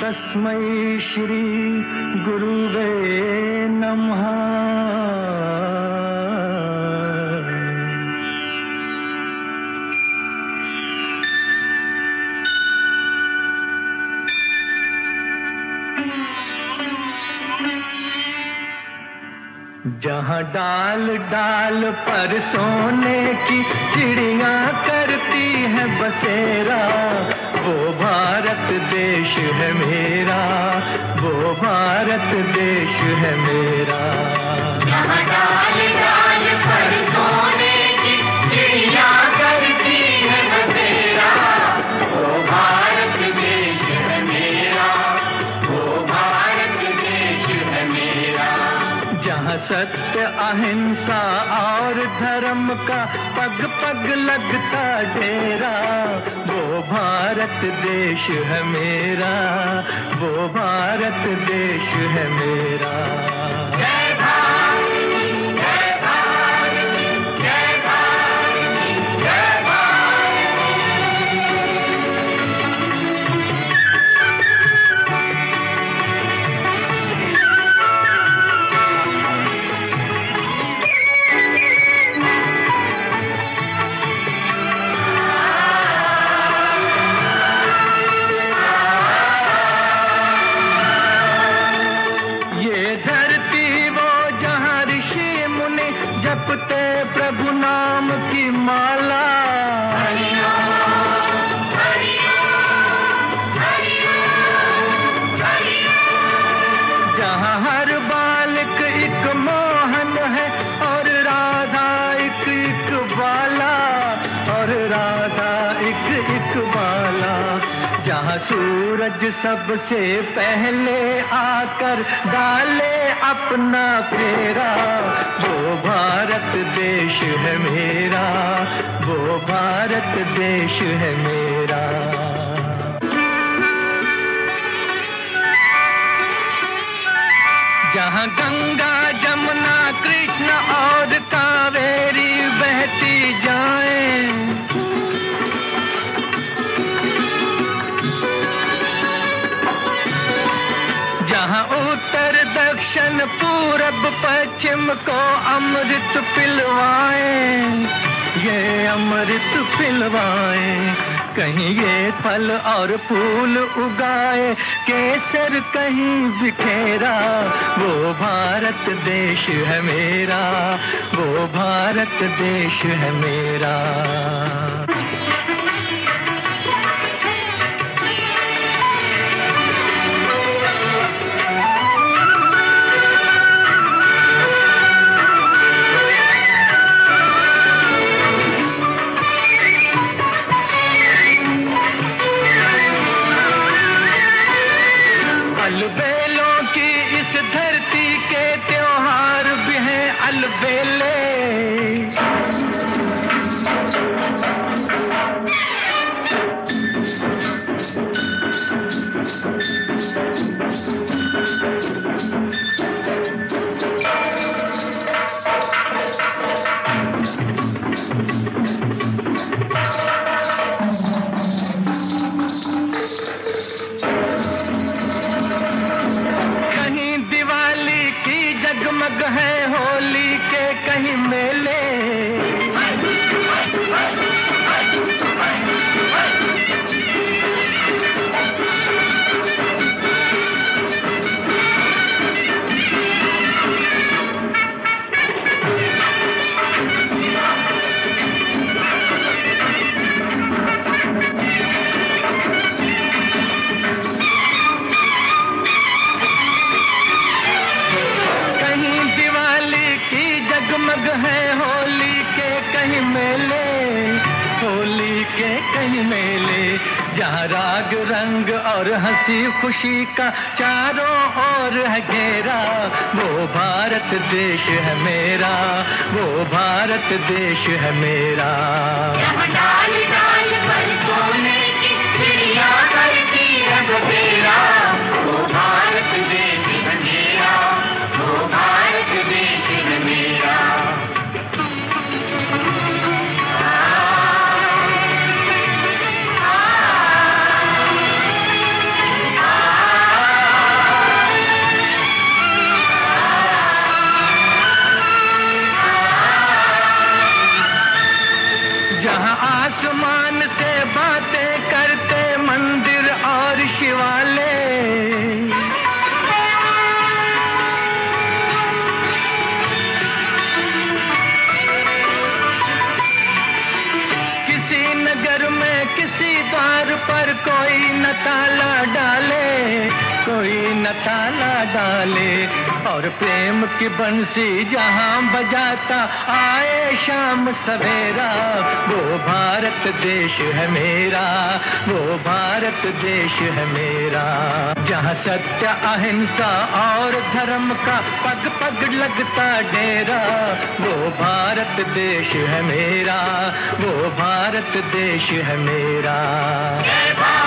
तस्मै श्री गुरुवे नमः। जहाँ डाल डाल पर सोने की चिड़िया करती है बसेरा, वो भारत देश है मेरा, वो भारत देश है मेरा। जहाँ डाल डाल पर सोने की चिड़िया करती है बसेरा, वो भारत देश है मेरा, वो भारत देश है मेरा। जहाँ सत्य अहिंसा और धर्म का पग पग लगता डेरा, वो भारत देश है मेरा, वो भारत देश है मेरा। जय भारत, जय भारत, जय भारत, जय भारत। जपते प्रभु नाम की माला, हरि ओम, हरि ओम, हरि ओम, हरि ओम। जहाँ हर बालक एक मोहन है और राधा एक बाला, और राधा एक बाला। जहाँ सूरज सबसे पहले आकर डाले अपना फेरा, वो भारत देश है मेरा, वो भारत देश है मेरा। जहाँ गंगा जमुना कृष्ण और कावेरी बहती जाएं, जहाँ उत्तर दक्षिण पूरब पश्चिम को अमृत पिलवाएं, ये अमृत पिलवाएं। कहीं ये फल और फूल उगाए, केसर कहीं बिखेरा, वो भारत देश है मेरा, वो भारत देश है मेरा। अलबेलों की इस धरती के त्योहार भी हैं अलबेले। जगमग है होली के कहीं मेले, जगमग है होली के कहीं मेले, होली के कहीं मेले। जहाँ राग रंग और हंसी खुशी का चारों ओर है घेरा, वो भारत देश है मेरा, वो भारत देश है मेरा। जहाँ डाल डाल पर सोने की चिड़िया करती है बसेरा, वो भारत देश है मेरा, वो भारत देश है मेरा। आ न ताला डाले, और प्रेम की बंसी जहां बजाता आए शाम सवेरा, वो भारत देश है मेरा, वो भारत देश है मेरा। जहां सत्य अहिंसा और धर्म का पग पग लगता डेरा, वो भारत देश है मेरा, वो भारत देश है मेरा।